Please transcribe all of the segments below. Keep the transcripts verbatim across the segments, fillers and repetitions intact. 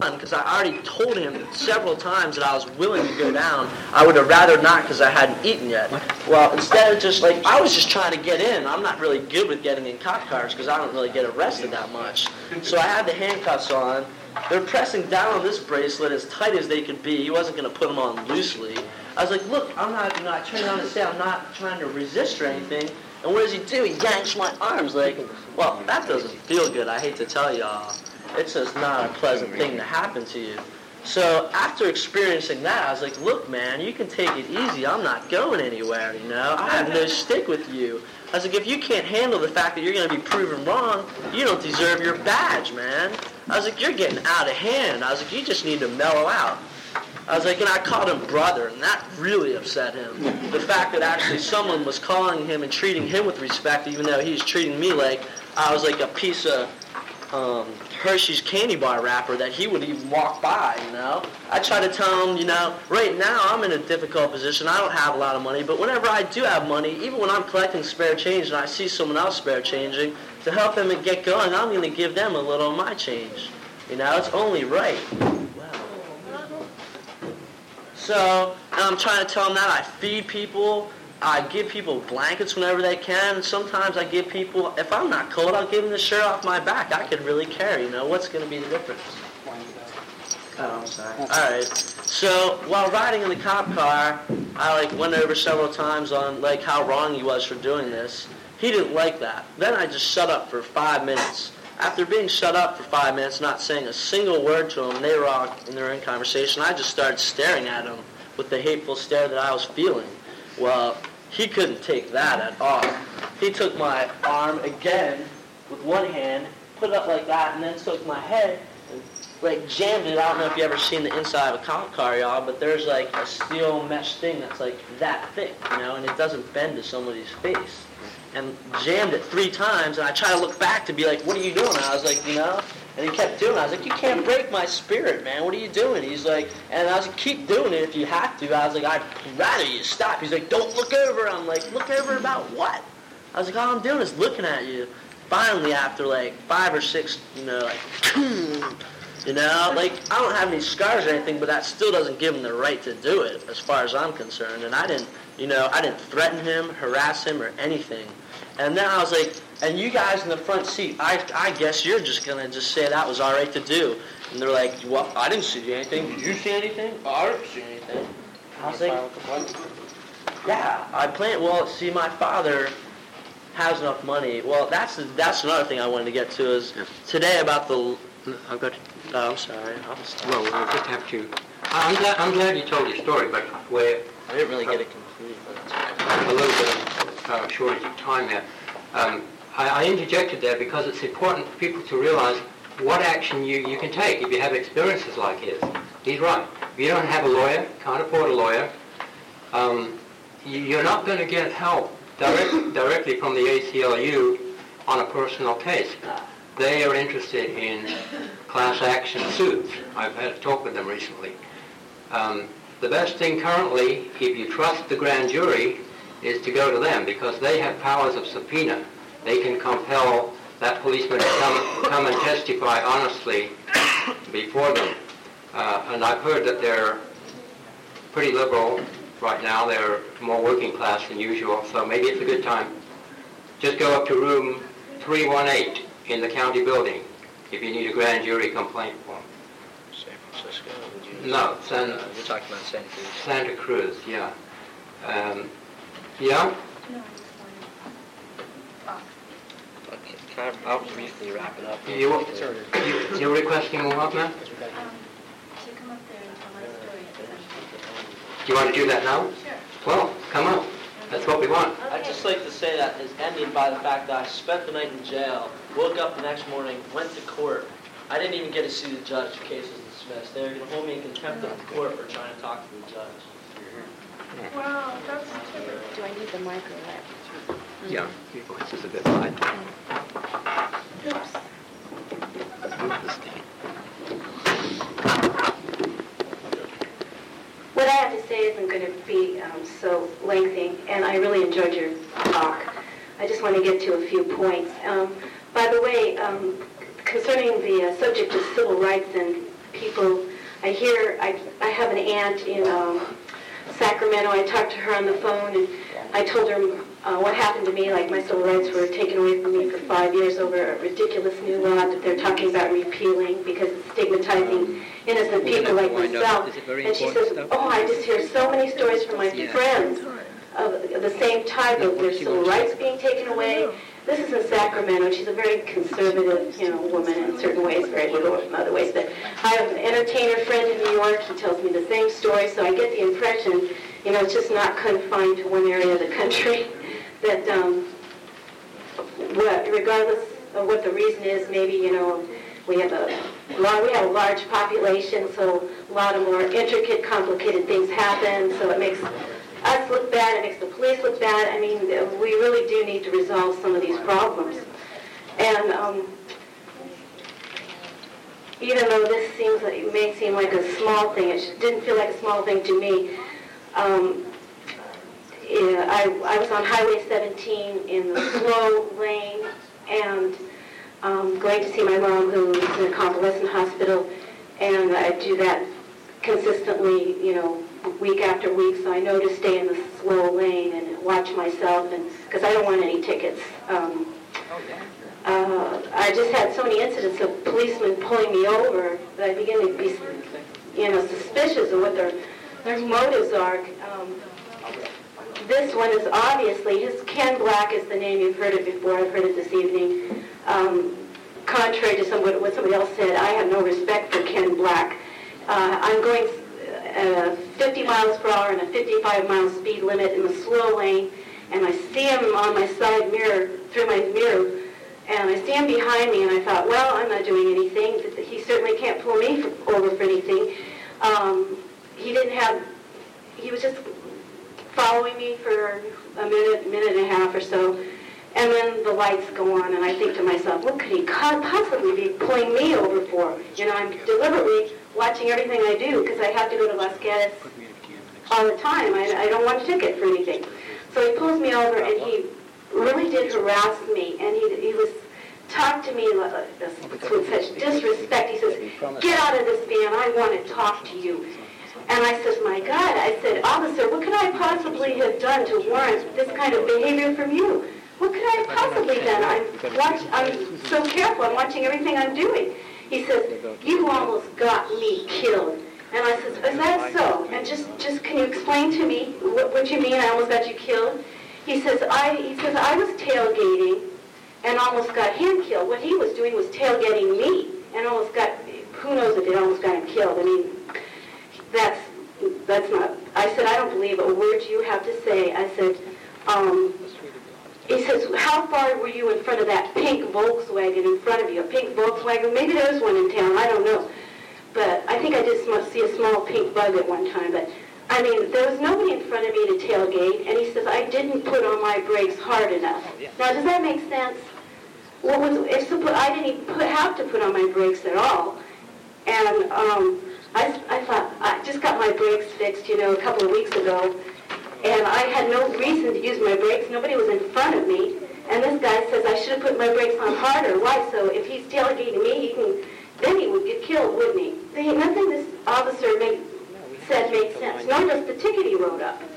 because I already told him several times that I was willing to go down. I would have rather not because I hadn't eaten yet. Well, instead of just like, I was just trying to get in. I'm not really good with getting in cop cars because I don't really get arrested that much. So I had the handcuffs on. They're pressing down on this bracelet as tight as they could be. He wasn't going to put them on loosely. I was like, look, I'm not, you know, I turned around and said I'm not trying to resist or anything. And what does he do? He yanks my arms like, well, that doesn't feel good, I hate to tell y'all. It's just not a pleasant thing to happen to you. So after experiencing that, I was like, look, man, you can take it easy. I'm not going anywhere, you know. I have no stick with you. I was like, if you can't handle the fact that you're going to be proven wrong, you don't deserve your badge, man. I was like, you're getting out of hand. I was like, you just need to mellow out. I was like, and I called him brother, and that really upset him. The fact that actually someone was calling him and treating him with respect, even though he was treating me like I was like a piece of um, Hershey's candy bar wrapper that he would even walk by, you know. I try to tell him, you know, right now I'm in a difficult position. I don't have a lot of money, but whenever I do have money, even when I'm collecting spare change and I see someone else spare changing, to help them and get going, I'm going to give them a little of my change. You know, it's only right. So, and I'm trying to tell them that I feed people, I give people blankets whenever they can. Sometimes I give people, if I'm not cold, I'll give them the shirt off my back. I could really care, you know. What's going to be the difference? Oh, I'm sorry. All right. So, while riding in the cop car, I, like, went over several times on, like, how wrong he was for doing this. He didn't like that. Then I just shut up for five minutes. After being shut up for five minutes, not saying a single word to him, they were all in their own conversation, I just started staring at him with the hateful stare that I was feeling. Well, he couldn't take that at all. He took my arm again with one hand, put it up like that, and then took my head and like jammed it. I don't know if you ever seen the inside of a cop car, y'all, but there's like a steel mesh thing that's like that thick, you know, and it doesn't bend to somebody's face. And jammed it three times, and I tried to look back to be like, what are you doing? And I was like, you know, and he kept doing it. I was like, you can't break my spirit, man. What are you doing? He's like, and I was like, keep doing it if you have to. I was like, I'd rather you stop. He's like, don't look over. I'm like, look over about what? I was like, all I'm doing is looking at you. Finally, after like five or six, you know, like, you know, like, I don't have any scars or anything, but that still doesn't give him the right to do it, as far as I'm concerned. And I didn't, you know, I didn't threaten him, harass him, or anything. And then I was like, and you guys in the front seat, I I guess you're just going to just say that was all right to do. And they're like, well, I didn't see anything. Did you see anything? Oh, I didn't see anything. I was like, yeah, I plan. Well, see, my father has enough money. Well, that's that's another thing I wanted to get to is today about the... I've got... Oh, I'm sorry. I'm sorry. Well, we'll just have to... I'm glad, I'm glad you told your story, but where... I didn't really get it complete, but it's okay. A little bit of uh, shortage of time there. Um, I, I interjected there because it's important for people to realize what action you, you can take if you have experiences like his. He's right. If you don't have a lawyer, can't afford a lawyer, um, you, you're not going to get help direct, directly from the A C L U on a personal case. They are interested in class action suits. I've had a talk with them recently. Um, the best thing currently, if you trust the grand jury, is to go to them because they have powers of subpoena. They can compel that policeman to come, come and testify honestly before them. Uh, and I've heard that they're pretty liberal right now. They're more working class than usual, so maybe it's a good time. Just go up to room three one eight in the county building if you need a grand jury complaint form. San Francisco? Would you No, San, uh, you're talking about Santa Cruz. Santa Cruz, yeah. Um, yeah? Okay, can I, I'll briefly wrap it up. You, you, you're requesting more help, ma'am? Um, to come up there and tell my story. Do you want to do that now? Sure. Well, come on. That's what we want. I'd just like to say that is ended by the fact that I spent the night in jail, woke up the next morning, went to court. I didn't even get to see the judge. The case was dismissed. They were going to hold me in contempt of the court for trying to talk to the judge. Wow, that's terrible. Do I need the mic or what? Yeah, your voice is a bit light. Oops. Move this thing. What I have to say isn't going to be um, so lengthy, and I really enjoyed your talk. I just want to get to a few points. Um, by the way, um, concerning the uh, subject of civil rights and people, I hear, I, I have an aunt in um, Sacramento. I talked to her on the phone, and I told her uh, what happened to me, like my civil rights were taken away from me for five years over a ridiculous new law that they're talking about repealing because it's stigmatizing innocent people like myself. And she says, oh, I just hear so many stories from my friends of the same type of their civil rights being taken away. This is in Sacramento. She's a very conservative, you know, woman in certain ways, very liberal in other ways. But I have an entertainer friend in New York. He tells me the same story, so I get the impression, you know, it's just not confined to one area of the country. That um, what, regardless of what the reason is, maybe, you know, we have a lot, we have a large population, so a lot of more intricate, complicated things happen. So it makes us look bad, it makes the police look bad. I mean, we really do need to resolve some of these problems. And um, even though this seems like, it may seem like a small thing, it didn't feel like a small thing to me. Um, yeah, I, I was on Highway seventeen in the slow lane and um, going to see my mom, who is in a convalescent hospital, and I do that consistently, you know, week after week, so I know to stay in the slow lane and watch myself, and because I don't want any tickets. Um, uh, I just had so many incidents of policemen pulling me over that I begin to be, you know, suspicious of what their their motives are. Um, this one is obviously, his Ken Black is the name, you've heard it before, I've heard it this evening. Um, contrary to some, what somebody else said, I have no respect for Ken Black. Uh, I'm going uh, fifty miles per hour and a fifty-five mile speed limit in the slow lane, and I see him on my side mirror, through my mirror, and I see him behind me, and I thought, well, I'm not doing anything. He certainly can't pull me for, over for anything. Um, he didn't have, he was just following me for a minute, minute and a half or so, and then the lights go on, and I think to myself, what could he possibly be pulling me over for? You know, I'm deliberately watching everything I do because I have to go to Los Gatos all the time. I, I don't want a ticket for anything. So he pulls me over, and he really did harass me, and he, he was talked to me with such disrespect. He says, get out of this van, I want to talk to you. And I said, my God, I said, officer, what could I possibly have done to warrant this kind of behavior from you? What could I have possibly done? I'm, watch, I'm so careful, I'm watching everything I'm doing. He says, you almost got me killed. And I said, is that so? And just, just can you explain to me what, what you mean I almost got you killed? He says, I, he says, I was tailgating and almost got him killed. What he was doing was tailgating me and almost got, who knows if it almost got him killed. I mean, that's, that's not, I said, I don't believe a word you have to say. I said, um, he says, how far were you in front of that pink Volkswagen in front of you? A pink Volkswagen? Maybe there was one in town, I don't know. But I think I did sm- see a small pink bug at one time. But, I mean, there was nobody in front of me to tailgate, and he says, I didn't put on my brakes hard enough. Now, does that make sense? What was, if suppo- I didn't even put, have to put on my brakes at all. And um, I, I thought, I just got my brakes fixed, you know, a couple of weeks ago, and I had no reason to use my brakes. Nobody was in front of me. And this guy says I should have put my brakes on harder. Why? So if he's tailgating me, he can, then he would get killed, wouldn't he? See, nothing this officer made, said made sense, nor does the ticket he wrote up.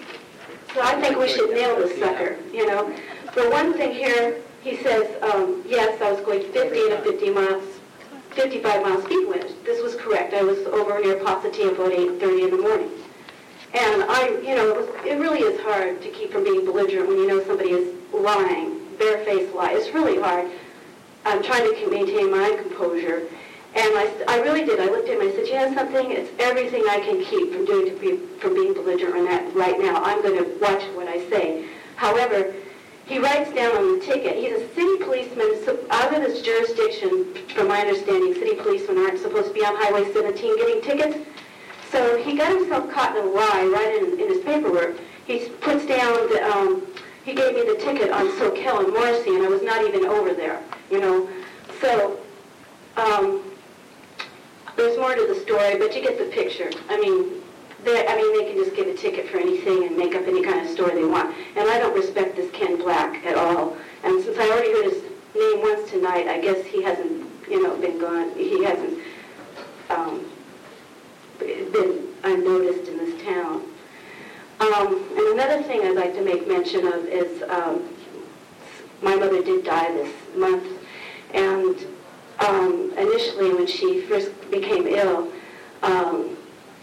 So I think we should nail this sucker, you know. For one thing here, he says, um, yes, I was going fifty and a fifty miles, fifty-five mile speed limit. This was correct. I was over near Positano about eight thirty in the morning. And I, you know, it, was, it really is hard to keep from being belligerent when you know somebody is lying, barefaced lie. It's really hard. I'm trying to maintain my composure. And I, I really did. I looked at him and I said, you know something? It's everything I can keep from doing to be, from being belligerent on that right now. I'm going to watch what I say. However, he writes down on the ticket, he's a city policeman, so out of his jurisdiction, from my understanding, city policemen aren't supposed to be on Highway seventeen getting tickets. So he got himself caught in a lie right in, in his paperwork. He puts down, the, um, he gave me the ticket on Soquel and Morrissey, and I was not even over there, you know. So, um, there's more to the story, but you get the picture. I mean, they, I mean, they can just give a ticket for anything and make up any kind of story they want. And I don't respect this Ken Black at all. And since I already heard his name once tonight, I guess he hasn't, you know, been gone. He hasn't um, been unnoticed in this town. Um, and another thing I'd like to make mention of is um, my mother did die this month, and um, initially when she first became ill, um,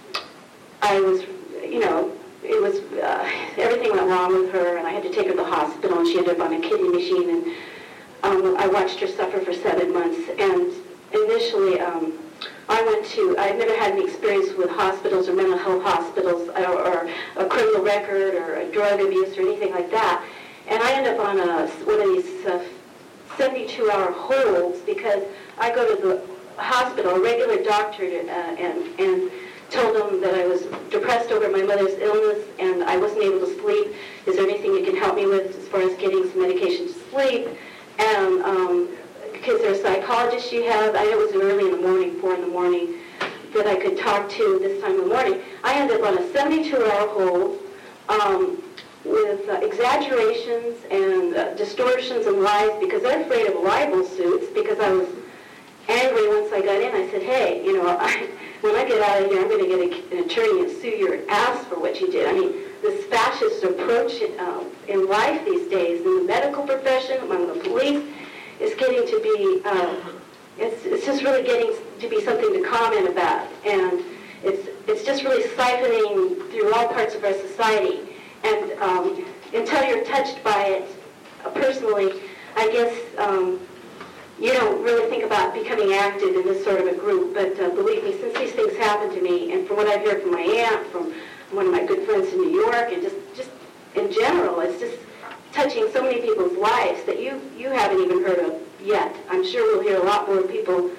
I was, you know, it was, uh, everything went wrong with her, and I had to take her to the hospital, and she ended up on a kidney machine, and um, I watched her suffer for seven months, and initially, um, I went to, I've never had any experience with hospitals or mental health hospitals or, or a criminal record or a drug abuse or anything like that. And I ended up on a, one of these uh, seventy-two hour holds because I go to the hospital, a regular doctor, uh, and, and told them that I was depressed over my mother's illness and I wasn't able to sleep. Is there anything you can help me with as far as getting some medication to sleep? And um, because there's a psychologist you have, I know it was early in the morning, four in the morning, that I could talk to this time in the morning. I ended up on a seventy-two hour hold um, with uh, exaggerations and uh, distortions and lies because they're afraid of libel suits because I was angry once I got in. I said, hey, you know, I, when I get out of here, I'm going to get a, an attorney and sue your ass for what you did. I mean, this fascist approach uh, in life these days, in the medical profession, among the police, is getting to be, uh, it's, it's just really getting to be something to comment about. And it's, it's just really siphoning through all parts of our society. And um, until you're touched by it uh, personally, I guess um, you don't really think about becoming active in this sort of a group. But uh, believe me, since these things happen to me, and from what I've heard from my aunt, from one of my good friends in New York, and just, just in general, it's just touching so many people's lives that you, you haven't even heard of yet. I'm sure we'll hear a lot more people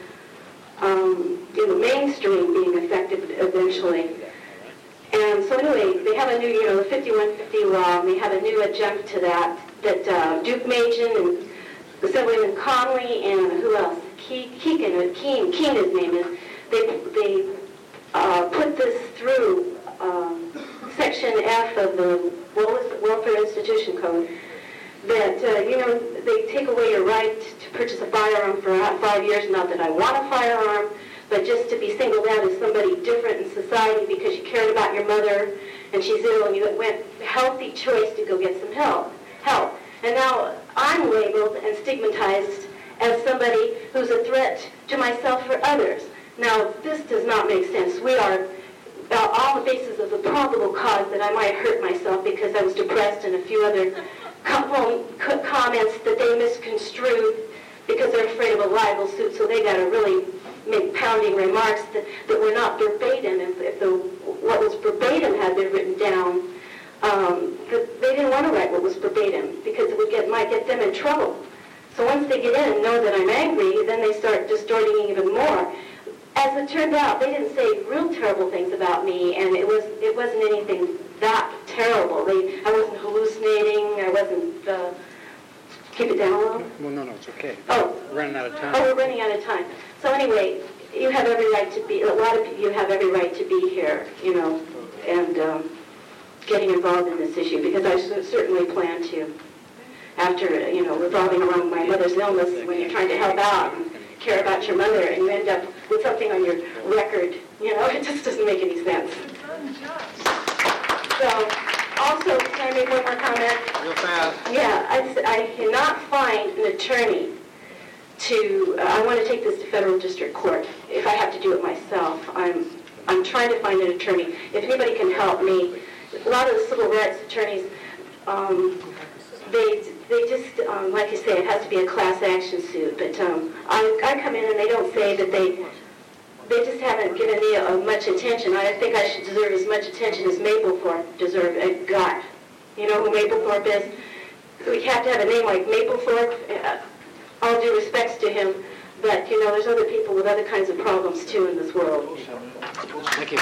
um, in the mainstream being affected eventually. And so anyway, they have a new, you know, the fifty-one fifty law, and they have a new adjunct to that, that uh, Duke Majan and Assemblyman Conley and who else? Ke- Keegan, or Keen, Keen his name is, they, they uh, put this through um, Section F of the Welfare Institution Code, that, uh, you know, they take away your right to purchase a firearm for five years. Not that I want a firearm, but just to be singled out as somebody different in society because you cared about your mother and she's ill and you went healthy choice to go get some help. help. And now I'm labeled and stigmatized as somebody who's a threat to myself or others. Now, this does not make sense. We are uh, on the basis of the probable cause that I might hurt myself because I was depressed and a few other com- comments that they misconstrued because they're afraid of a libel suit, so they got to really make pounding remarks that, that were not verbatim. If, if the, what was verbatim had been written down, um, they didn't want to write what was verbatim because it would get might get them in trouble. So once they get in and know that I'm angry, then they start distorting even more. As it turned out, they didn't say real terrible things about me, and it was it wasn't anything that terrible. They, I wasn't hallucinating. I wasn't. Uh, keep it down a little. Well, no, no, it's okay. Oh, we're running out of time. Oh, we're running out of time. So anyway, you have every right to be. A lot of you have every right to be here. You know, and um, getting involved in this issue because I certainly plan to. After you know, revolving around my mother's illness, when you're trying to help out and care about your mother, and you end up with something on your record, you know, it just doesn't make any sense. So, also, can I make one more comment? Real fast. Yeah, I, I cannot find an attorney to, uh, I want to take this to federal district court if I have to do it myself. I'm, I'm trying to find an attorney. If anybody can help me, a lot of the civil rights attorneys, um, they they just, um, like you say, it has to be a class action suit. But um, I, I come in and they don't say that they, they just haven't given me uh, much attention. I think I should deserve as much attention as Mapplethorpe deserved, uh, got. You know who Mapplethorpe is? We have to have a name like Mapplethorpe. Uh, all due respects to him, but you know, there's other people with other kinds of problems too in this world. Thank you.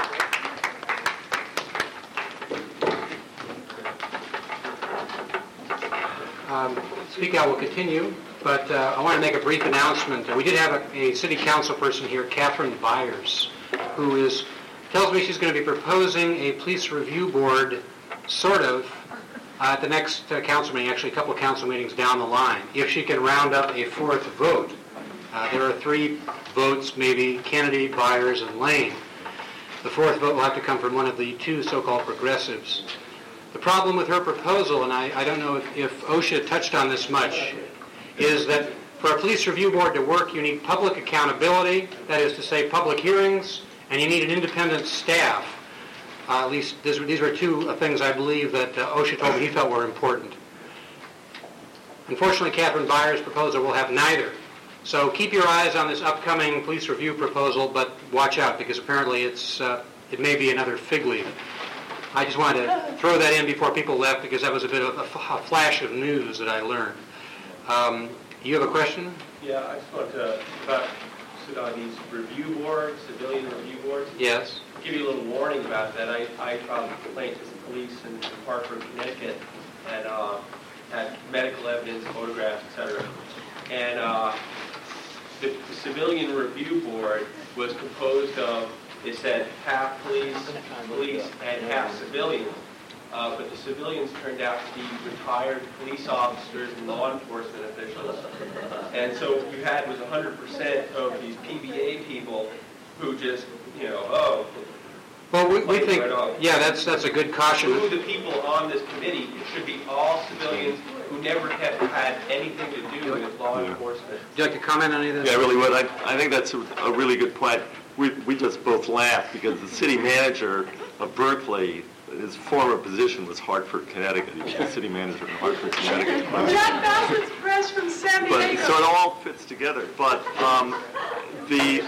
Um, Speak Out will continue, but uh, I want to make a brief announcement. Uh, we did have a, a city council person here, Catherine Byers, who is tells me she's going to be proposing a police review board, sort of, uh, at the next uh, council meeting, actually a couple of council meetings down the line, if she can round up a fourth vote. Uh, there are three votes, maybe: Kennedy, Byers, and Lane. The fourth vote will have to come from one of the two so-called progressives. The problem with her proposal, and I, I don't know if, if OSHA touched on this much, is that for a police review board to work, you need public accountability, that is to say public hearings, and you need an independent staff. Uh, at least these, these were two uh, things I believe that uh, OSHA told me he felt were important. Unfortunately, Catherine Byers' proposal will have neither. So keep your eyes on this upcoming police review proposal, but watch out because apparently it's uh, it may be another fig leaf. I just wanted to throw that in before people left because that was a bit of a, f- a flash of news that I learned. Um, you have a question? Yeah, I just want to about sit on these review boards, civilian review boards. Yes. Give you a little warning about that. I, I filed a complaint to the police in, in Hartford, Connecticut, and uh, had medical evidence, photographs, et cetera. And uh, the, the civilian review board was composed of, it said, half police, police, and half civilians. Uh, but the civilians turned out to be retired police officers and law enforcement officials. And so what you had was one hundred percent of these P B A people who just, you know, oh. Well, we, we think, right yeah, that's that's a good caution. Who the people on this committee, it should be all civilians who never have had anything to do with law Yeah. enforcement. Would you like to comment on any of this? Yeah, I really would. I, I think that's a, a really good point. We, we just both laughed because the city manager of Berkeley, his former position was Hartford, Connecticut. He was the city manager in Hartford, Connecticut. Jack Bassett's press from San But, Diego. so it all fits together. But um, the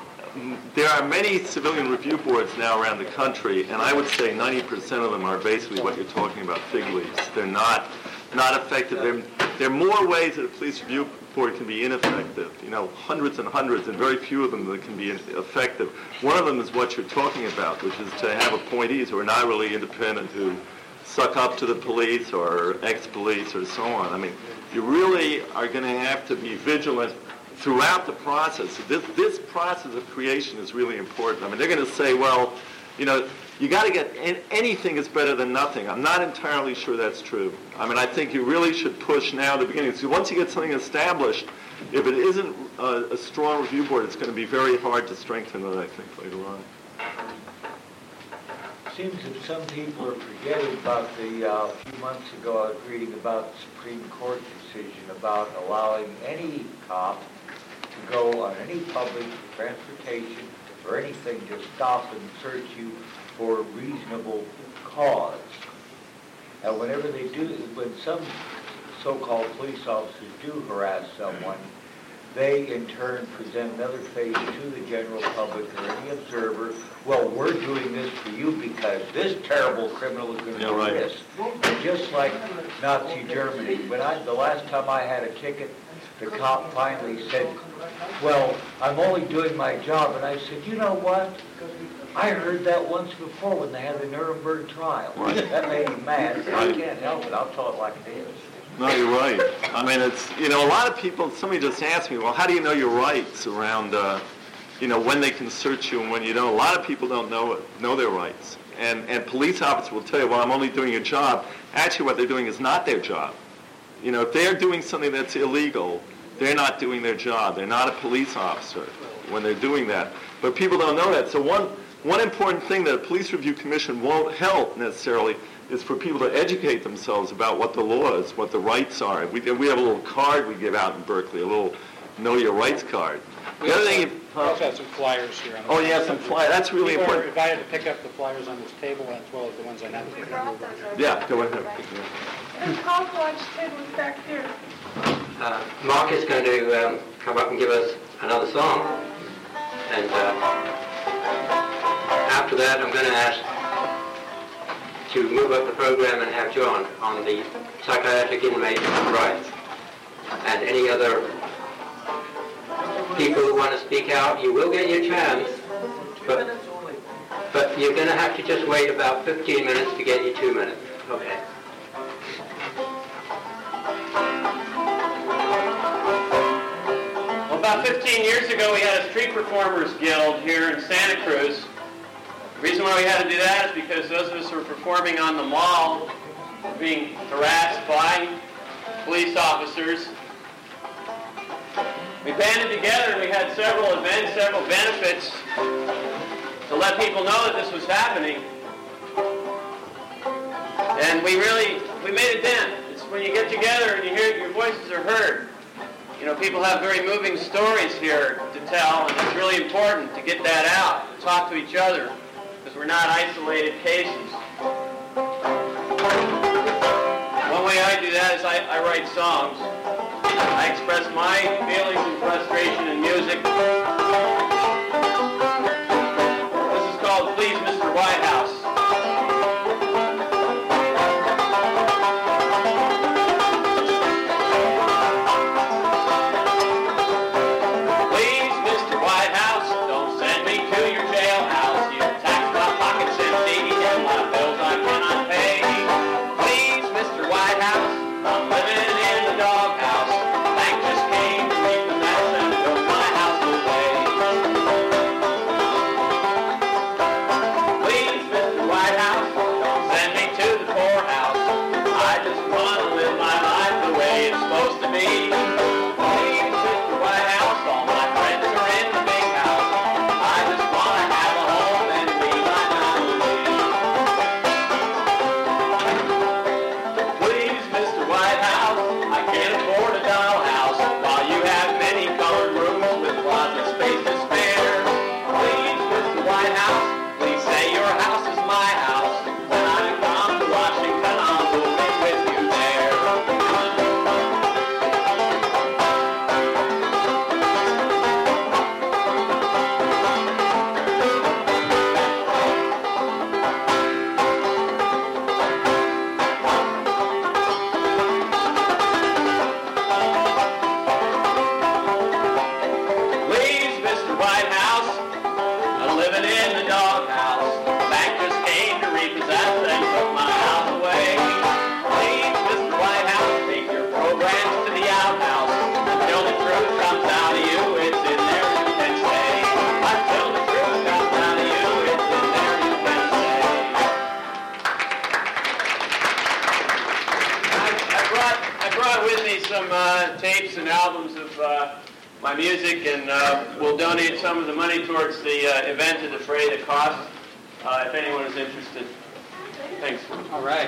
there are many civilian review boards now around the country, and I would say ninety percent of them are basically what you're talking about, fig leaves. They're not not effective. There, there are more ways that a police review board can be ineffective. You know, hundreds and hundreds, and very few of them that can be effective. One of them is what you're talking about, which is to have appointees who are not really independent, who suck up to the police or ex-police or so on. I mean, you really are going to have to be vigilant throughout the process. This, this process of creation is really important. I mean, they're going to say, well, you know, you got to get, anything is better than nothing. I'm not entirely sure that's true. I mean, I think you really should push now at the beginning. So once you get something established, if it isn't a, a strong review board, it's going to be very hard to strengthen it, I think, later on. Seems that some people are forgetting about the, uh, few months ago, I was reading about the Supreme Court decision about allowing any cop to go on any public transportation or anything to stop and search you for reasonable cause. And whenever they do, when some so-called police officers do harass someone, they in turn present another face to the general public or any observer. Well, we're doing this for you because this terrible criminal is going to Yeah, do right. this. And just like Nazi Germany, when I the last time I had a ticket, the cop finally said, well, I'm only doing my job. And I said, you know what? I heard that once before when they had the Nuremberg trial. Right. That made me mad. I Right. can't help it. I'll tell it like it is. No, you're right. I mean, it's, you know, a lot of people, somebody just asked me, well, how do you know your rights around, uh, you know, when they can search you and when you don't? A lot of people don't know know their rights. And, and police officers will tell you, well, I'm only doing a job. Actually, what they're doing is not their job. You know, if they're doing something that's illegal, they're not doing their job. They're not a police officer when they're doing that. But people don't know that. So one, one important thing that a police review commission won't help necessarily is for people to educate themselves about what the law is, what the rights are. We, we have a little card we give out in Berkeley, a little Know Your Rights card. We The other also, thing, we also have some flyers here. On the oh, you have some flyers. That's really People are important. invited to pick up the flyers on this table as well as the ones on that table. Yeah, go ahead. And Cop Watch table is back there. Uh, Mark is going to um, come up and give us another song. And uh, after that, I'm going to ask to move up the program and have John on the psychiatric inmate rights. And any other people who want to speak out, you will get your chance, but, but you're going to have to just wait about fifteen minutes to get your two minutes. Okay. Well, about fifteen years ago, we had a street performers guild here in Santa Cruz. The reason why we had to do that is because those of us who were performing on the mall were being harassed by police officers. We banded together and we had several events, several benefits to let people know that this was happening. And we really, we made a dent. It's when you get together and you hear your voices are heard. You know, people have very moving stories here to tell, and it's really important to get that out, to talk to each other, because we're not isolated cases. One way I do that is I, I write songs. I express my feelings and frustration in music. This is called Please, Mister White House. Some uh, tapes and albums of uh, my music, and uh, we'll donate some of the money towards the uh, event to defray the cost, uh, if anyone is interested. Thanks. All right.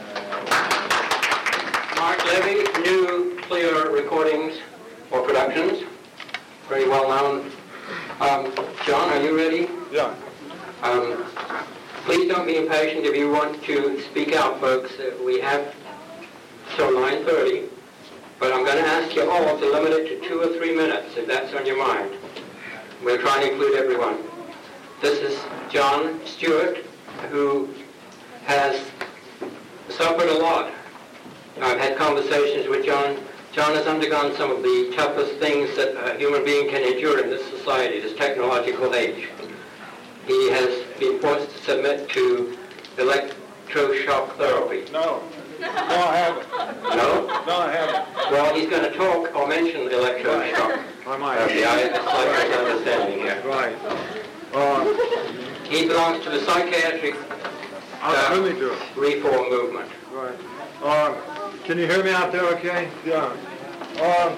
Mark Levy, New Clear Recordings or Productions, very well known. Um, John, are you ready? Yeah. Um, please don't be impatient if you want to speak out, folks. Uh, we have till nine thirty. But I'm going to ask you all to limit it to two or three minutes, if that's on your mind. We'll try and include everyone. This is John Stewart, who has suffered a lot. I've had conversations with John. John has undergone some of the toughest things that a human being can endure in this society, this technological age. He has been forced to submit to electroshock therapy. No. No, I haven't. No? No, I haven't. Well, he's going to talk or mention electroshock. I might. Okay, I have a slight misunderstanding here. Right. Uh, He belongs to the psychiatric I'll uh, really do it. reform movement. Right. Uh, can you hear me out there okay? Yeah. Um,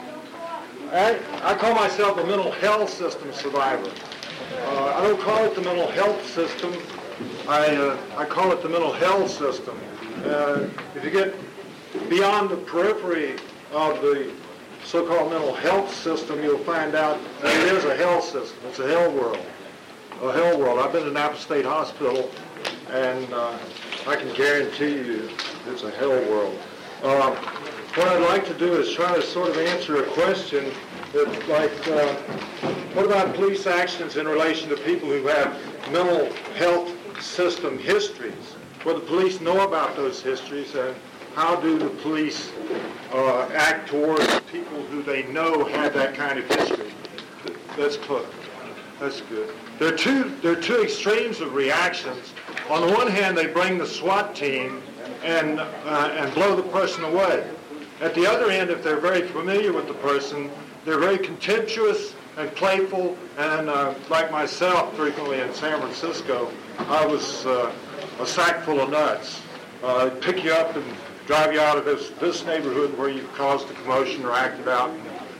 I, I call myself a mental health system survivor. Uh, I don't call it the mental health system. I, uh, I call it the mental health system. Uh, if you get beyond the periphery of the so-called mental health system, you'll find out that it is a hell system. It's a hell world. A hell world. I've been in Napa State Hospital, and uh, I can guarantee you it's a hell world. Uh, what I'd like to do is try to sort of answer a question that, like, uh, what about police actions in relation to people who have mental health system histories? Well, the police know about those histories, and how do the police uh, act towards people who they know have that kind of history? That's good. That's good. There are two. There are two extremes of reactions. On the one hand, they bring the SWAT team and uh, and blow the person away. At the other end, if they're very familiar with the person, they're very contemptuous and playful. And uh, like myself, frequently in San Francisco, I was. Uh, a sack full of nuts. Uh, pick you up and drive you out of this, this neighborhood where you've caused a commotion or acted out, and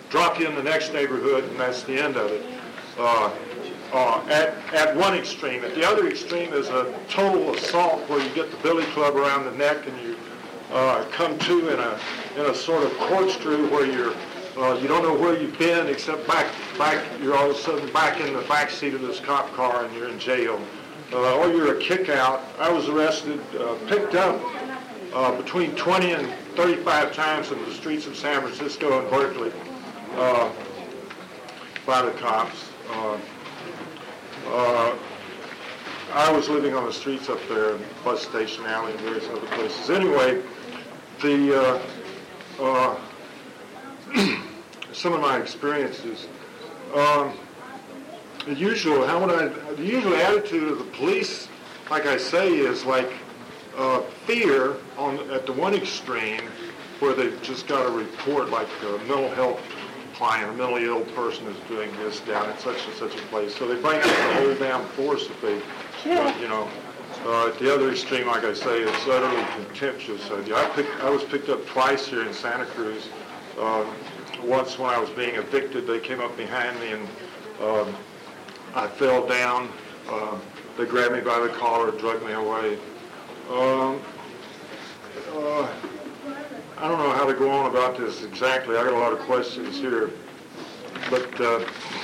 drop you in the next neighborhood, and that's the end of it. Uh, uh, at, at one extreme. At the other extreme is a total assault where you get the billy club around the neck and you uh, come to in a in a sort of corkscrew where you're uh, you don't know where you've been except back back you're all of a sudden back in the back seat of this cop car and you're in jail. Uh, or you're a kick out. I was arrested, uh, picked up uh, between twenty and thirty-five times in the streets of San Francisco and Berkeley uh, by the cops. Uh, uh, I was living on the streets up there, in Bus Station Alley and various other places. Anyway, the uh, uh, some of my experiences. Um, the usual, how would I? The usual attitude of the police, like I say, is like uh, fear on at the one extreme, where they've just got a report like a mental health client, a mentally ill person is doing this down at such and such a place. So they bring out the whole damn force if they, uh, you know. Uh, at the other extreme, like I say, it's utterly contemptuous. Uh, I, picked, I was picked up twice here in Santa Cruz. Uh, once when I was being evicted, they came up behind me and um, I fell down. Uh, they grabbed me by the collar, dragged me away. Um, uh, I don't know how to go on about this exactly. I got a lot of questions here. But uh,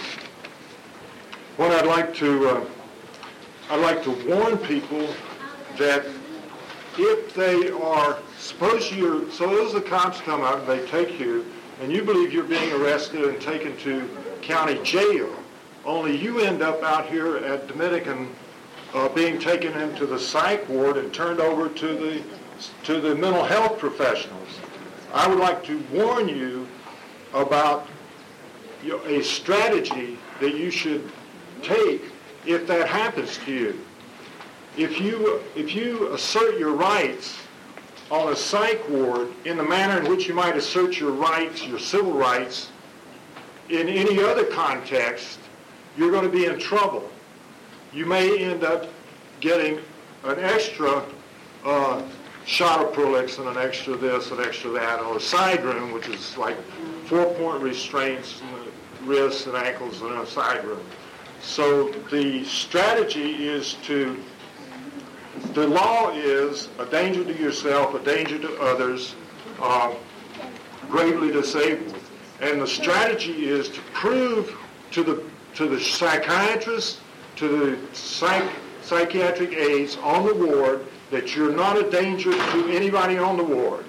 what I'd like to, uh, I'd like to warn people that if they are, suppose you're, suppose the cops come out and they take you, and you believe you're being arrested and taken to county jail, only you end up out here at Dominican uh, being taken into the psych ward and turned over to the to the mental health professionals. I would like to warn you about you know, a strategy that you should take if that happens to you. If you if you assert your rights on a psych ward in the manner in which you might assert your rights, your civil rights, in any other context, you're going to be in trouble. You may end up getting an extra uh, shot of Prolix and an extra this and extra that, or a side room, which is like four-point restraints on the wrists and ankles and a side room. So the strategy is to, the law is a danger to yourself, a danger to others, uh, gravely disabled. And the strategy is to prove to the to the psychiatrist, to the psych, psychiatric aides on the ward that you're not a danger to anybody on the ward.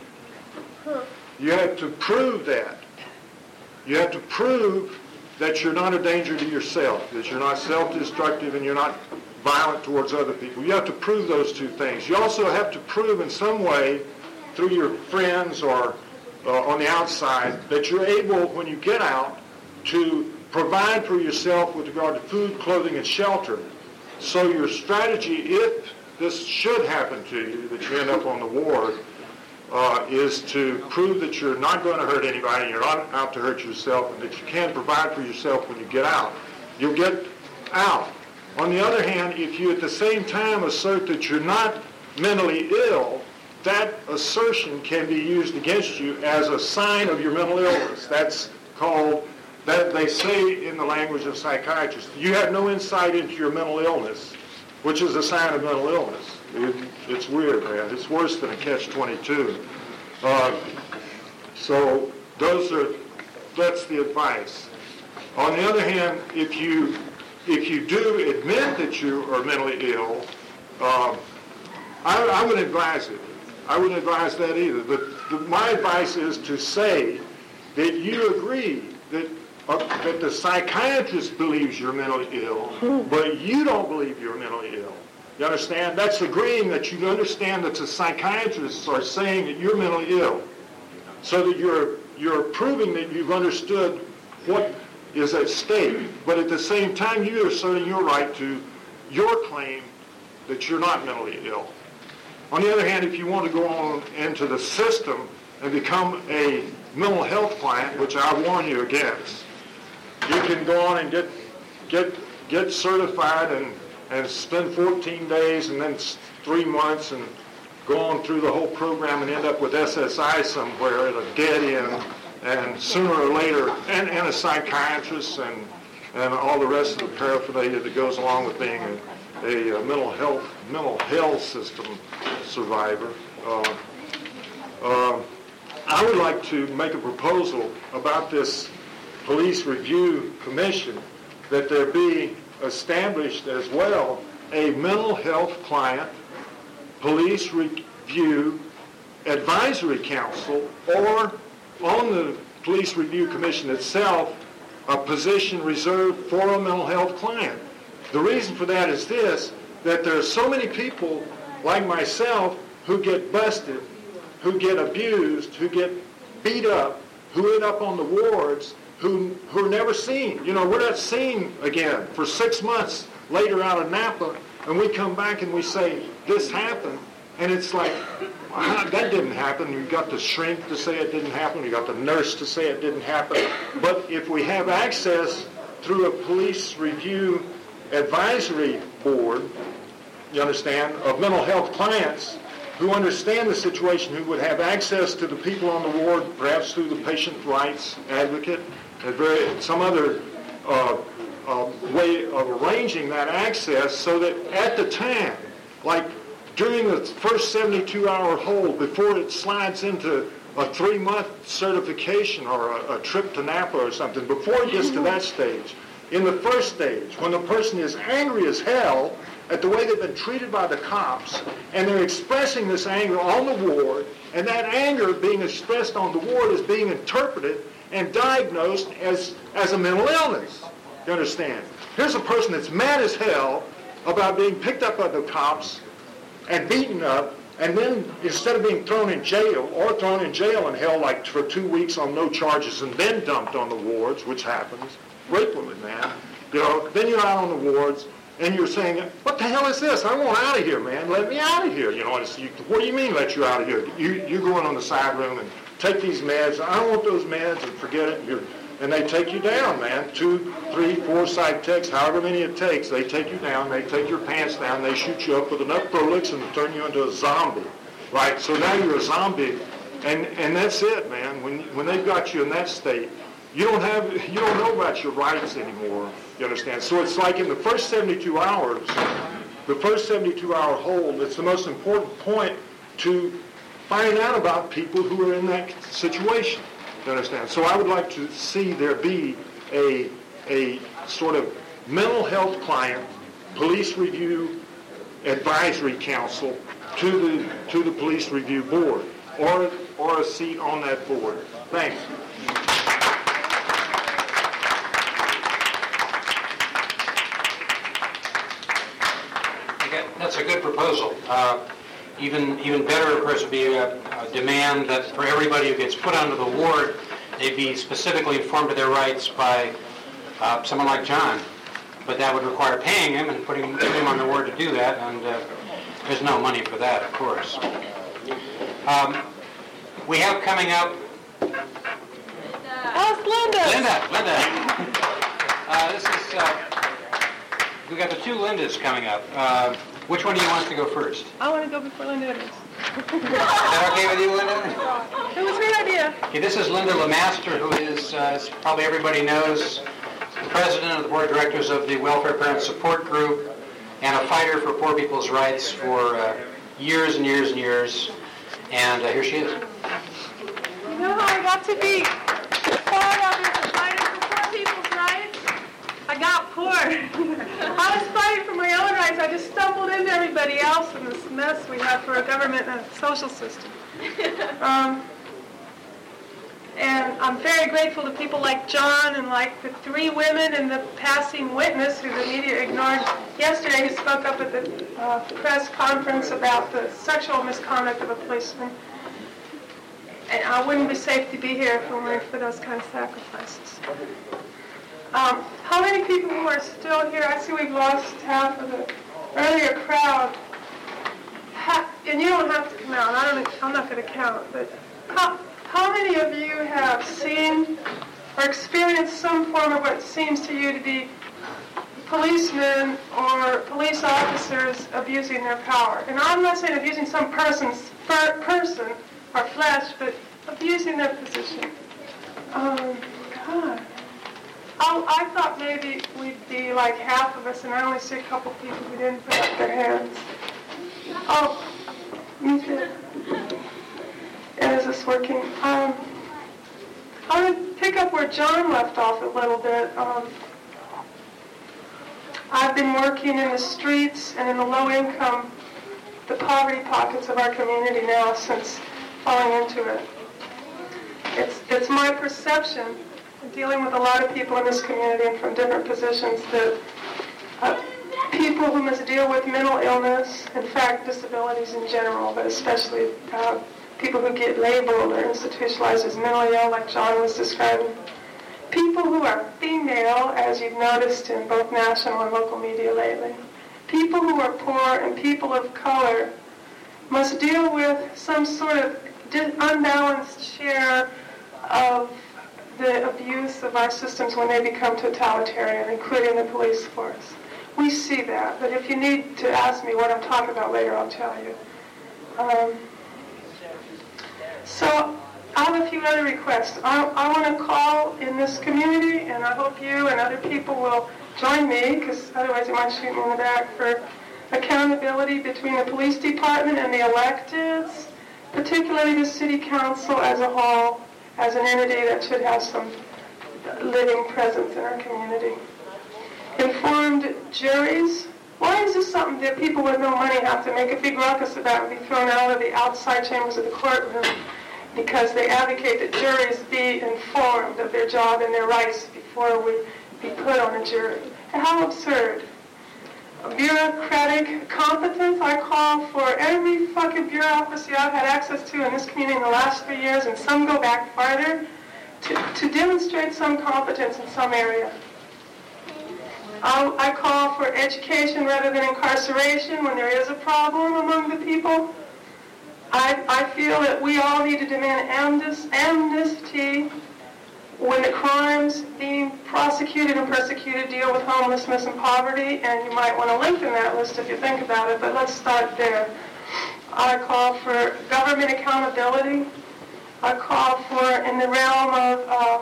You have to prove that. You have to prove that you're not a danger to yourself, that you're not self-destructive and you're not violent towards other people. You have to prove those two things. You also have to prove in some way, through your friends or uh, on the outside, that you're able, when you get out, to provide for yourself with regard to food, clothing, and shelter. So your strategy, if this should happen to you, that you end up on the ward, uh, is to prove that you're not going to hurt anybody, you're not out to hurt yourself, and that you can provide for yourself when you get out. You'll get out. On the other hand, if you at the same time assert that you're not mentally ill, that assertion can be used against you as a sign of your mental illness. That's called, that they say in the language of psychiatrists, you have no insight into your mental illness, which is a sign of mental illness. It, it's weird, man. It's worse than a catch twenty-two. Uh, so those are, that's the advice. On the other hand, if you if you do admit that you are mentally ill, uh, I, I wouldn't advise it. I wouldn't advise that either. The, the, my advice is to say that you agree that uh, that the psychiatrist believes you're mentally ill, but you don't believe you're mentally ill. You understand? That's agreeing that you understand that the psychiatrists are saying that you're mentally ill, so that you're you're proving that you've understood what is at stake. But at the same time, you're asserting your right to your claim that you're not mentally ill. On the other hand, if you want to go on into the system and become a mental health client, which I warn you against, you can go on and get get get certified and, and spend fourteen days and then three months and go on through the whole program and end up with S S I somewhere at a dead end and sooner or later, and, and a psychiatrist and and all the rest of the paraphernalia that goes along with being a, a, a mental health mental health system survivor. Uh, uh, I would like to make a proposal about this police review commission, that there be established as well a mental health client police review advisory council, or on the police review commission itself, a position reserved for a mental health client. The reason for that is this, that there are so many people like myself who get busted, who get abused, who get beat up, who end up on the wards, who who are never seen. You know, we're not seen again for six months later out of Napa, and we come back and we say, this happened, and it's like, that didn't happen. You got the shrink to say it didn't happen. You got the nurse to say it didn't happen. But if we have access through a police review advisory board, you understand, of mental health clients who understand the situation, who would have access to the people on the ward, perhaps through the patient rights advocate, and very, some other uh, uh, way of arranging that access, so that at the time, like during the first seventy-two hour hold, before it slides into a three-month certification or a, a trip to Napa or something, before it gets to that stage, in the first stage, when the person is angry as hell at the way they've been treated by the cops, and they're expressing this anger on the ward, and that anger being expressed on the ward is being interpreted and diagnosed as, as a mental illness. You understand? Here's a person that's mad as hell about being picked up by the cops and beaten up, and then instead of being thrown in jail, or thrown in jail and held like for two weeks on no charges and then dumped on the wards, which happens frequently, man, you know, then you're out on the wards, and you're saying, what the hell is this? I want out of here, man. Let me out of here. You know, it's, you, what do you mean let you out of here? You, you go in on the side room and take these meds. I don't want those meds, and forget it. You're, and they take you down, man. Two, three, four psych techs, however many it takes, they take you down. They take your pants down. They shoot you up with enough Prolix and turn you into a zombie. Right? So now you're a zombie, and, and that's it, man. When, when they've got you in that state, you don't have, you don't know about your rights anymore. You understand? So it's like in the first seventy-two hours, the first seventy-two hour hold, it's the most important point to find out about people who are in that situation. You understand? So I would like to see there be a, a sort of mental health client police review advisory council to the to the police review board, or or a seat on that board. Thanks. That's a good proposal. Uh, even even better, of course, would be a, a demand that for everybody who gets put onto the ward, they be specifically informed of their rights by uh, someone like John. But that would require paying him and putting, putting him on the ward to do that, and uh, there's no money for that, of course. Um, we have coming up... Oh, it's Linda! Linda, Linda. Uh, this is... Uh, we've got the two Lindas coming up. Uh, which one do you want to go first? I want to go before Linda is. Is that okay with you, Linda? It was a great idea. Okay, this is Linda Lemaster, who is, uh, as probably everybody knows, the president of the board of directors of the Welfare Parents Support Group, and a fighter for poor people's rights for uh, years and years and years. And uh, here she is. You know how I got to be part of it, fighting for poor people's rights? I got poor. I was fighting for my own rights. I just stumbled into everybody else in this mess we have for a government and a social system. Um, and I'm very grateful to people like John and like the three women and the passing witness who the media ignored yesterday, who spoke up at the uh, press conference about the sexual misconduct of a policeman. And I wouldn't be safe to be here if it weren't for those kind of sacrifices. Um, how many people who are still here? I see we've lost half of the earlier crowd. Ha- and you don't have to come out. I don't, I'm not going to count. But how, how many of you have seen or experienced some form of what seems to you to be policemen or police officers abusing their power? And I'm not saying abusing some person's per- person or flesh, but abusing their position. Um, God. Oh, I thought maybe we'd be like half of us, and I only see a couple people who didn't put up their hands. Oh, me too. Is this working? Um, I want to pick up where John left off a little bit. Um, I've been working in the streets and in the low-income, the poverty pockets of our community now since falling into it. It's, it's my perception, dealing with a lot of people in this community and from different positions, that uh, people who must deal with mental illness, in fact, disabilities in general, but especially uh, people who get labeled or institutionalized as mentally ill, like John was describing. People who are female, as you've noticed in both national and local media lately. People who are poor and people of color must deal with some sort of unbalanced share of the abuse of our systems when they become totalitarian, including the police force. We see that, but if you need to ask me what I'm talking about later, I'll tell you. Um, so I have a few other requests. I, I want to call in this community, and I hope you and other people will join me, because otherwise you might shoot me in the back, for accountability between the police department and the electeds, particularly the city council as a whole, as an entity that should have some living presence in our community. Informed juries. Why is this something that people with no money have to make a big ruckus about and be thrown out of the outside chambers of the courtroom? Because they advocate that juries be informed of their job and their rights before we be put on a jury. And how absurd. Bureaucratic competence. I call for every fucking bureaucracy I've had access to in this community in the last three years, and some go back farther, to, to demonstrate some competence in some area. I'll, I call for education rather than incarceration when there is a problem among the people. I, I feel that we all need to demand amnesty when the crimes being prosecuted and persecuted deal with homelessness and poverty, and you might want to lengthen that list if you think about it, but let's start there. I call for government accountability. I call for, in the realm of uh,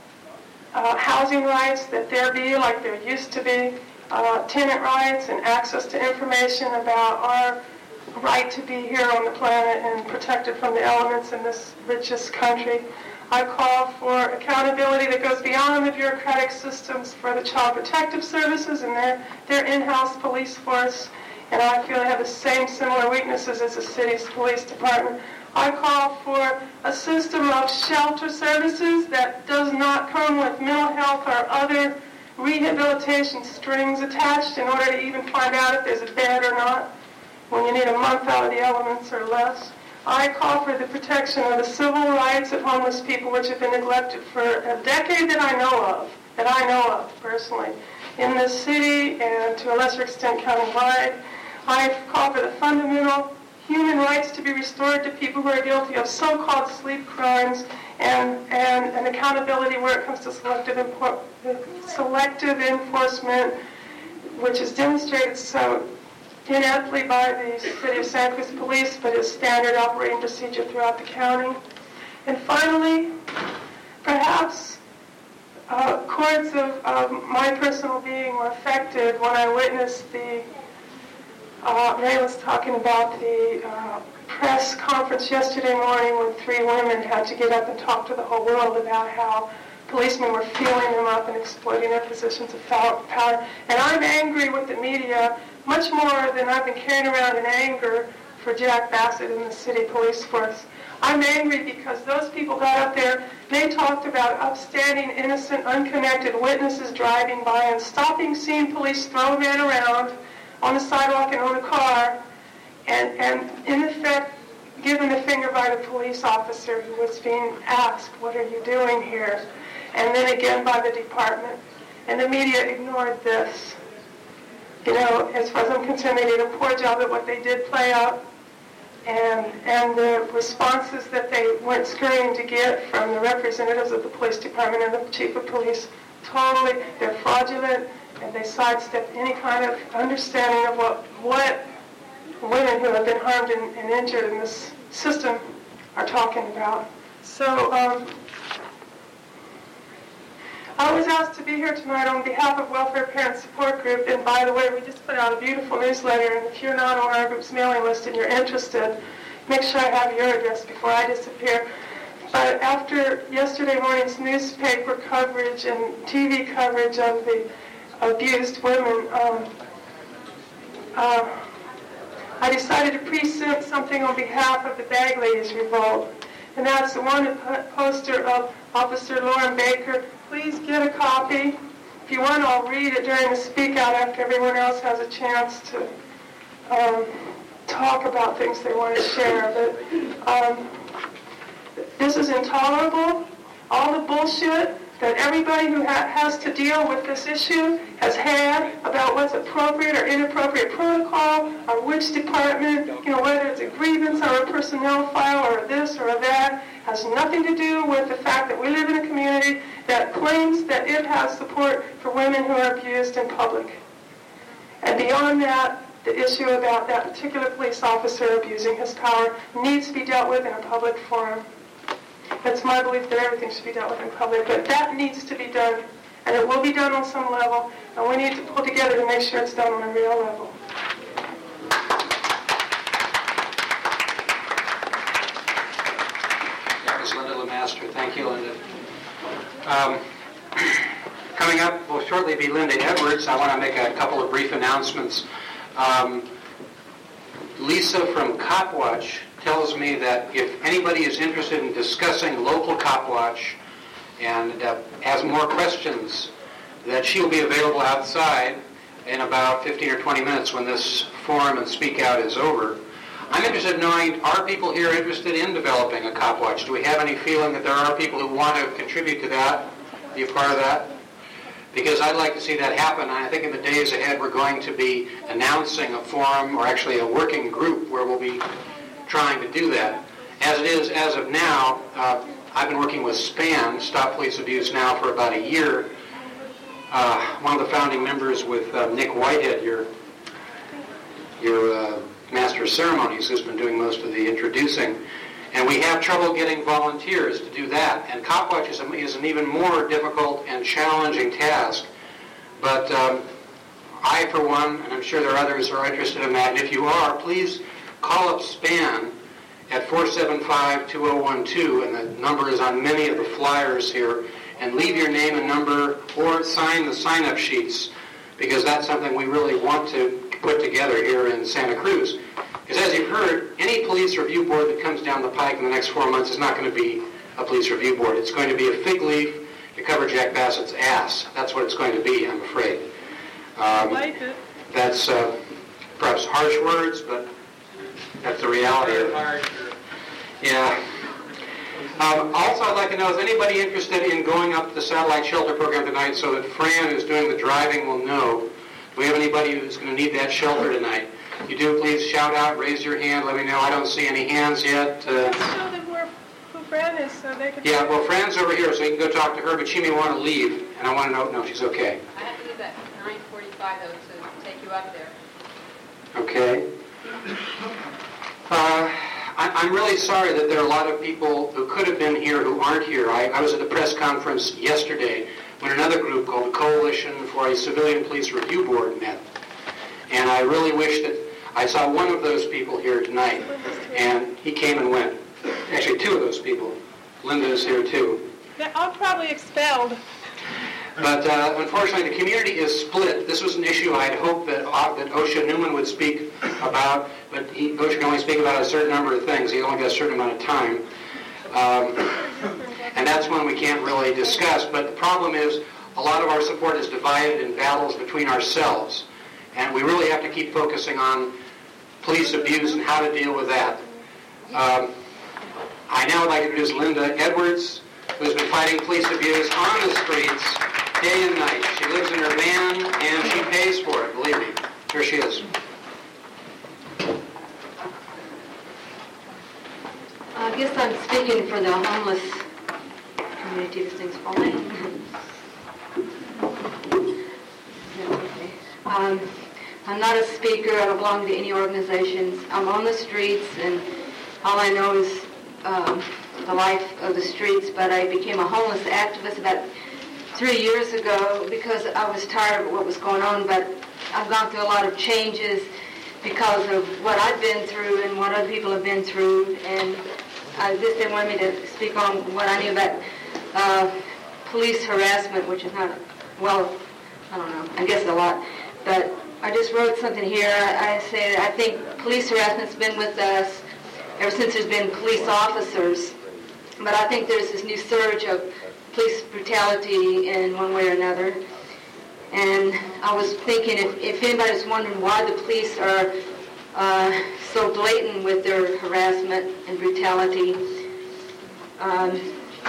uh, housing rights, that there be, like there used to be, uh, tenant rights and access to information about our right to be here on the planet and protected from the elements in this richest country. I call for accountability that goes beyond the bureaucratic systems for the Child Protective Services and their, their in-house police force, and I feel they have the same similar weaknesses as the city's police department. I call for a system of shelter services that does not come with mental health or other rehabilitation strings attached in order to even find out if there's a bed or not, when you need a month out of the elements or less. I call for the protection of the civil rights of homeless people, which have been neglected for a decade that I know of, that I know of personally, in this city and to a lesser extent countywide. I call for the fundamental human rights to be restored to people who are guilty of so-called sleep crimes, and, and an accountability where it comes to selective, impor- selective enforcement, which is demonstrated so ineptly by the City of Santa Cruz Police, but is standard operating procedure throughout the county. And finally, perhaps uh, chords of, of my personal being were affected when I witnessed the, uh, Ray was talking about the uh, press conference yesterday morning when three women had to get up and talk to the whole world about how policemen were feeling them up and exploiting their positions of power. And I'm angry with the media much more than I've been carrying around in anger for Jack Bassett and the city police force. I'm angry because those people got up there, they talked about upstanding, innocent, unconnected witnesses driving by and stopping, seeing police throw a man around on the sidewalk and on a car, and, and in effect given the finger by the police officer who was being asked, what are you doing here? And then again by the department. And the media ignored this. You know, as far as I'm concerned, they did a poor job at what they did play out. And and the responses that they went scurrying to get from the representatives of the police department and the chief of police, totally, they're fraudulent, and they sidestep any kind of understanding of what, what women who have been harmed and, and injured in this system are talking about. So, um, I was asked to be here tonight on behalf of Welfare Parent Support Group, and by the way, we just put out a beautiful newsletter, and if you're not on our group's mailing list and you're interested, make sure I have your address before I disappear. But after yesterday morning's newspaper coverage and T V coverage of the abused women, um, uh, I decided to present something on behalf of the Bag Ladies Revolt, and that's the wanted poster of Officer Lauren Baker. Please get a copy. If you want, I'll read it during the speak out after everyone else has a chance to um, talk about things they want to share. But um, this is intolerable. All the bullshit that everybody who ha- has to deal with this issue has had about what's appropriate or inappropriate protocol, or which department, you know, whether it's a grievance or a personnel file or this or that, has nothing to do with the fact that we live in a community that claims that it has support for women who are abused in public. And beyond that, the issue about that particular police officer abusing his power needs to be dealt with in a public forum. It's my belief that everything should be dealt with in public, but that needs to be done, and it will be done on some level, and we need to pull together to make sure it's done on a real level. That was Linda Lemaster. Thank you, Linda. Um, coming up will shortly be Linda Edwards. I want to make a couple of brief announcements. Um, Lisa from Copwatch tells me that if anybody is interested in discussing local Copwatch and uh, has more questions, that she'll be available outside in about fifteen or twenty minutes when this forum and speak out is over. I'm interested in knowing, are people here interested in developing a Copwatch? Do we have any feeling that there are people who want to contribute to that, be a part of that? Because I'd like to see that happen. And I think in the days ahead we're going to be announcing a forum, or actually a working group, where we'll be trying to do that. As it is, as of now, uh, I've been working with SPAN, Stop Police Abuse, now for about a year. Uh, one of the founding members with uh, Nick Whitehead, your, your uh, master of ceremonies, who's been doing most of the introducing. And we have trouble getting volunteers to do that. And Copwatch is, a, is an even more difficult and challenging task. But um, I, for one, and I'm sure there are others who are interested in that, and if you are, please call up SPAN at four seven five, two oh one two, and the number is on many of the flyers here, and leave your name and number or sign the sign-up sheets, because that's something we really want to put together here in Santa Cruz. Because as you've heard, any police review board that comes down the pike in the next four months is not going to be a police review board. It's going to be a fig leaf to cover Jack Bassett's ass. That's what it's going to be, I'm afraid. Um, I like it. That's uh, perhaps harsh words, but that's the reality of it. Yeah. Um, also, I'd like to know, is anybody interested in going up to the satellite shelter program tonight so that Fran, who's doing the driving, will know? Do we have anybody who's going to need that shelter tonight? If you do, please shout out, raise your hand, let me know. I don't see any hands yet. Uh, Show them where, who Fran is so they can... yeah, well, Fran's over here, so you can go talk to her, but she may want to leave, and I want to know, no, she's okay. I have to leave at nine forty-five, though, to take you up there. Okay. Uh, I, I'm really sorry that there are a lot of people who could have been here who aren't here. I, I was at the press conference yesterday when another group called the Coalition for a Civilian Police Review Board met. And I really wish that I saw one of those people here tonight, and he came and went. Actually, two of those people. Linda is here, too. I'm probably expelled. But uh, unfortunately, the community is split. This was an issue I had hoped that, uh, that OSHA Newman would speak about, but he, OSHA can only speak about a certain number of things. He only got a certain amount of time. Um, and that's one we can't really discuss. But the problem is, a lot of our support is divided in battles between ourselves. And we really have to keep focusing on police abuse and how to deal with that. Um, I now would like to introduce Linda Edwards, who's been fighting police abuse on the streets day and night. She lives in her van, and she pays for it, believe me. Here she is. I guess I'm speaking for the homeless community. This thing's falling. um, I'm not a speaker. I don't belong to any organizations. I'm on the streets, and all I know is um, the life of the streets. But I became a homeless activist about three years ago because I was tired of what was going on, but I've gone through a lot of changes because of what I've been through and what other people have been through, and I just didn't want me to speak on what I knew about uh, police harassment, which is not, well, I don't know, I guess a lot, but I just wrote something here. I, I say that I think police harassment's been with us ever since there's been police officers, but I think there's this new surge of police brutality in one way or another. And I was thinking if, if anybody's wondering why the police are uh, so blatant with their harassment and brutality, um,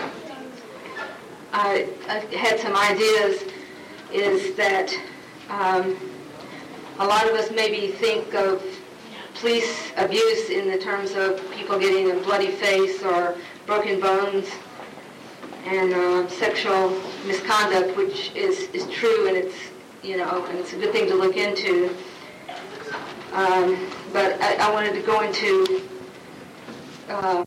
I, I had some ideas, is that um, a lot of us maybe think of police abuse in the terms of people getting a bloody face or broken bones, and uh, sexual misconduct, which is, is true, and it's, you know, and it's a good thing to look into. Um, but I, I wanted to go into uh,